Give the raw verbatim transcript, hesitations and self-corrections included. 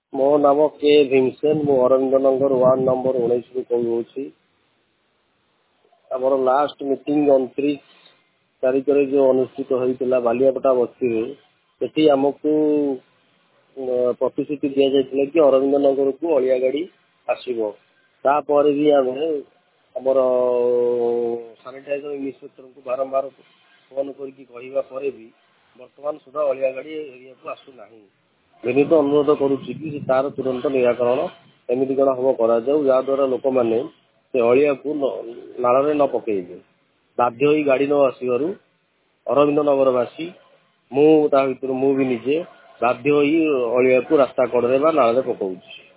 मो नाम के भीमसेन मु अरविंदनगर वार्ड नंबर उन्नीस रु कहूँ आमर लास्ट मीटिंग उनतीस तारीख रे जो अनुष्ठित होता बालियापटा बस्ती से आमको प्रतिश्रुति दि जाता कि अरविंदनगर को अलिया गाड़ी आसो तापर भी आम आमर सानिटाइजर इन्स्पेक्टर को बारंबार फोन करवा भी बर्तमान सुधा अलिया गाड़ी एरिया को आसूना विनीत अनुरोध करुच्ची तार तुरंत निराकरण एमती कौन हम कराद्वारा लोक मैंने से अलिया को नाल न पकड़े बाध्य हो गाड़ी न आसवर अरविंद नगरवासी मुझे मु भी निजे बाध्य हो अलिया को रास्ता कड़े नाल पकाऊँ।